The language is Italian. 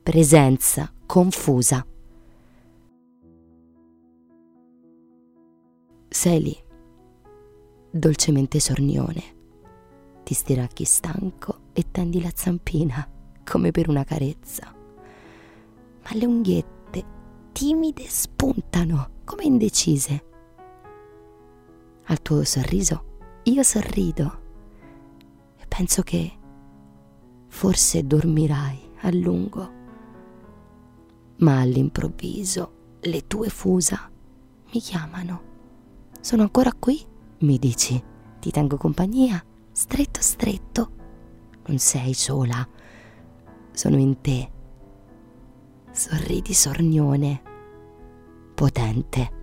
presenza confusa. Sei lì, dolcemente sornione, ti stiracchi stanco e tendi la zampina come per una carezza, ma le unghiette timide spuntano come indecise. Al tuo sorriso io sorrido e penso che forse dormirai a lungo, ma all'improvviso le tue fusa mi chiamano. Sono ancora qui, mi dici, ti tengo compagnia, stretto stretto. Non sei sola, sono in te. Sorridi sornione, potente.